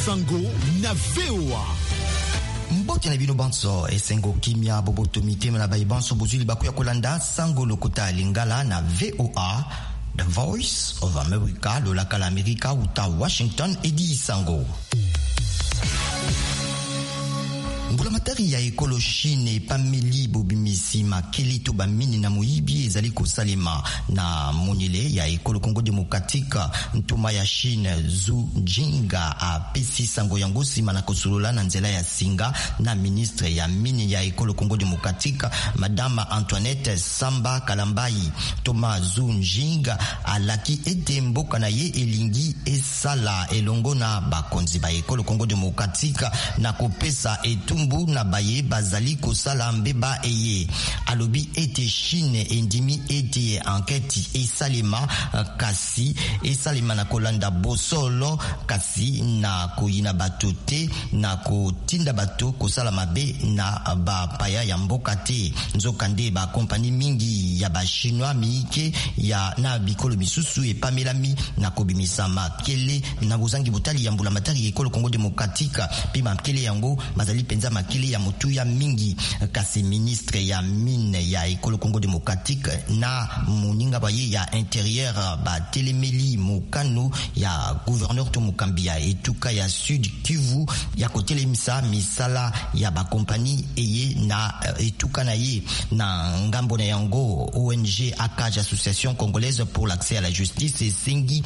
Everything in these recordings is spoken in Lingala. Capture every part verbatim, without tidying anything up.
Sango na V O A. Mbote na bino banso esengo kimia boboto mitema na bayi banso bozuli bakuya kolanda Sango lokota lingala na V O A, The Voice of America, lolaka la Amerika uta Washington edi Sango. Mbulamatari ya ekolo Chine pameli bobimisi makeli to bamini na moyibi ezali kosalema na monile ya ekolo Congo Democratique. Ntuma ya Chine Zhu Jinga a pesi sango yango sima na kosolola na nzela ya singa na ministre ya mini ya ekolo Congo Democratique Madame Antoinette Samba Kalambai. Toma Zhu Jinga alaki ete mboka na ye elingi esala elongo na bakonzi ba ekolo Congo Democratique na kopesa etu mbu na baye bazali kosala mbeba eye. Alobi ete Chine endimi ete enquête esalema kasi esalema na kolanda bosolo kasi na koyina bato te na kotinda bato kosala mabe na bapaya ya mboka te. Nzokande ba kompani mingi ya ba chinois miike ya na bikolo bisusu epamelami na kobimisa makele na bozangi botali ya mbulamatari ekolo Congo Democratique pi makele yango mazali penza makele ya mutu ya mingi. Kasi ministre ya mine ya ekolo Congo Democratique na moninga baye ya intérieur ba telemeli mokano ya gouverneur to mukambia etuka ya Sud Kivu ya kotelemisa misala ya ba kompani eye na etuka na ye na ngambo na yango. O N G A C A J, Association Congolaise pour l'accès à la justice, esengi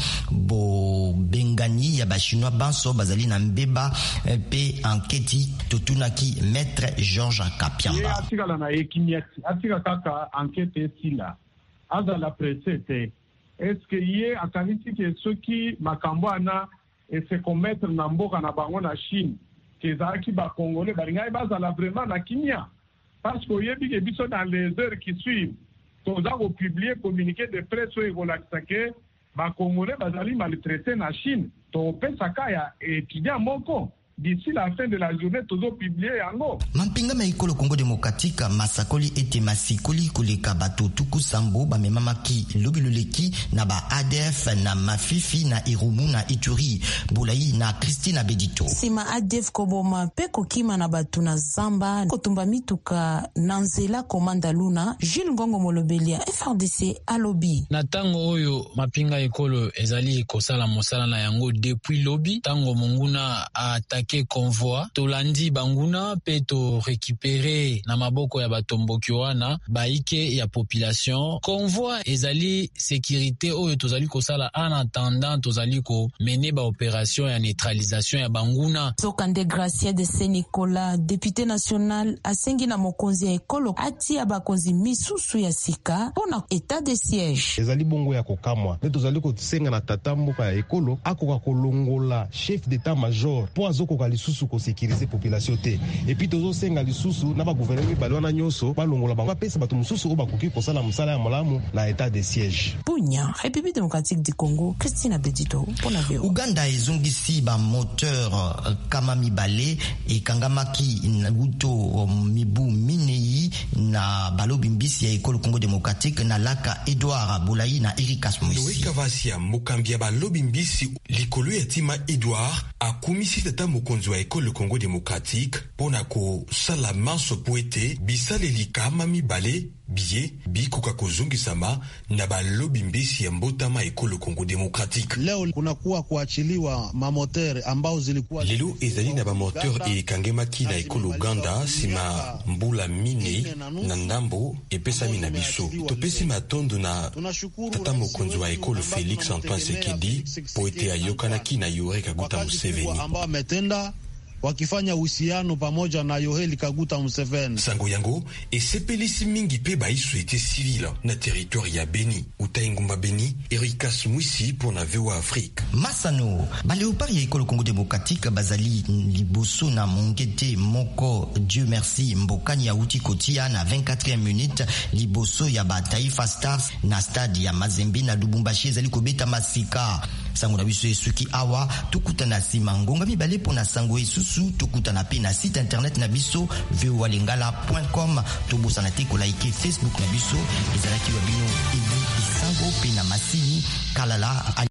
bo bengani ya ba chinois banso bazali na mbeba pe enketi totunaki Maître Georges Kapiamba. Atikala na ekimiati atika kaka enquête sila azala presete. Est-ce que ye akanisi ke soki makambo ana et se commettre na mboka na bango na Chine ke zaki ba congolais baringa bazala vraiment na kimia parce que yebi ke biso dans les heures qui suivent toza ko publier communiqué de presse et kolakisa ke ba congolais bazali maltraité na Chine to pesa kaya étudiant moko. D'ici la fin de la journée, toujours publié yango. Mampinga maikolo Congo Democratique masakoli ete masikoli koleka bato tuku sambo ba memamaki lobiloleki na ba A D F na Mafifi na Irumu na Ituri Bulayi na Christine Bedito. Sima A D F koboma peko kima na batu na Zamba kotumba mituka nanzela komanda Luna Jules Ngongo Molobelia F R D C alobi. Na tango oyo mapinga ekolo ezali kosala mosala na yango depuis lobi tango monguna attaque convoi tolandi banguna pe to récupérer na maboko ya batomboki wana baike ya population. Convoi ezali sécurité oyo tozali kosala en attendant tozali ko mener ba opération ya neutralisation ya banguna. Sokande Gracia de Saint-Nicolas, député national asengi na mokonzi ya ekolo ati ya bakonzi misusu ya sika pona état de siège. Ezali bongo ya kokamwa ne tozali ko tsenga na tatamboka ya ekolo akoka kolongola chef d'état major po azoko lisusu ko sécuriser population te et puis tozo senga lisusu na ba gouvernement balwana nyoso balongola bango pesa bato mususu o bakoki ko sala musala ya malamu na état de siège. Punya, République démocratique du Congo, Christine Bedito pour la V O A. Uganda ezongisi ba moteur kama mibale e kangamaki na buto mibu minei na balobi mbisi ya ekolo Congo Démocratique na laka Edouard Bulayi na Erikas Moisi. Noeka Vasia mokambia balobi mbisi likolo ya tima Edouard akumisi tata mokonzi wa ekolo Congo Démocratique pona ko sala manso poete bisaleli kama mibale biye bikoka kozongisama na balobi mbisi ya mbotama ekolo Congo Démocratique. Leo kunakuwa kuachiliwa mamoteur ambao zilikuwa lelo ezali na bamoteur e kangemaki na ekolo Uganda sima mbula mine na ndambo epesami na biso topesi matondo na tata mokonzi wa ekolo Félix Antoine Sekedi poete ayokanaki na Yoweri Kaguta Museveni ambao ametenda wakifanya uhusiano pamoja na Yoweri Kaguta Museveni. Sango yango esepelisi mingi pe ba société civile na territoire ya Beni utaingumba Beni. Erikas Mwisi pour na V O A Afrique. Masano baleopard ya ekolo Congo Démocratique bazali liboso na mongete moko Dieu merci mbokani ya uti kotia na vingt-quatrième minute liboso ya ba Taifa Stars na stade ya Mazembe na Lubumbashi ezali kobeta masika. Sango na biso esuki awa tukutana sima ngonga mibale pona sango esusu tukutana pe na site internet na biso v o a lingala point com tobosana te ko like Facebook na biso ezalaki wa bino ebi isango pe na masini kalala.